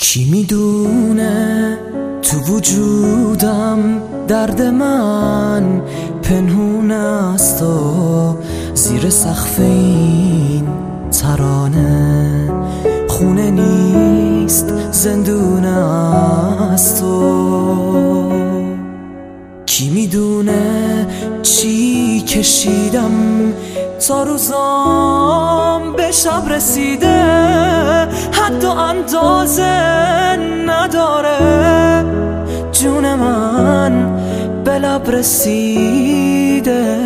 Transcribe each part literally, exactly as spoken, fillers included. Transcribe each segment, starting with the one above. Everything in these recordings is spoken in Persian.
کی میدونه تو وجودم درد من پنهون است و زیر سقف این ترانه خونه نیست زندونه است و کی میدونه چی کشیدم تا روزام به شب رسیده حد و اندازه نداره جون من به لب رسیده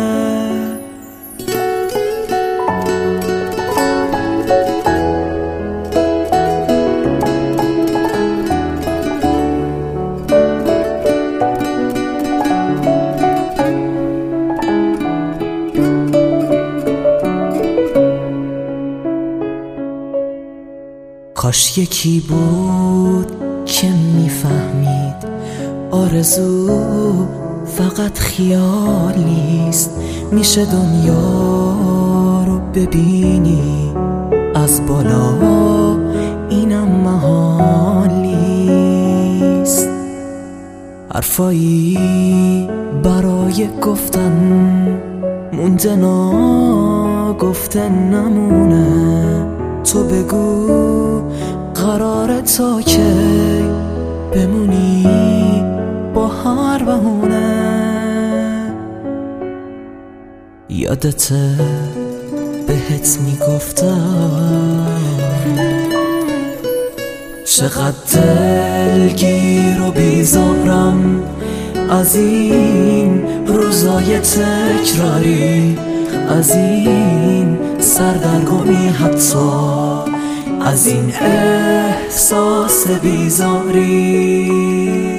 کاش یکی بود که میفهمید آرزو فقط خیالیست میشه دنیا رو ببینی از بالا اینم محالیست حرفایی برای گفتن مونده ناگفته نمونه تو بگو قراره تا که بمونی با هر بهونه یادته بهت میگفتم چقدر دلگیر و بیزارم از این روزای تکراری از این سردرگمی حتی از این احساس بیزاری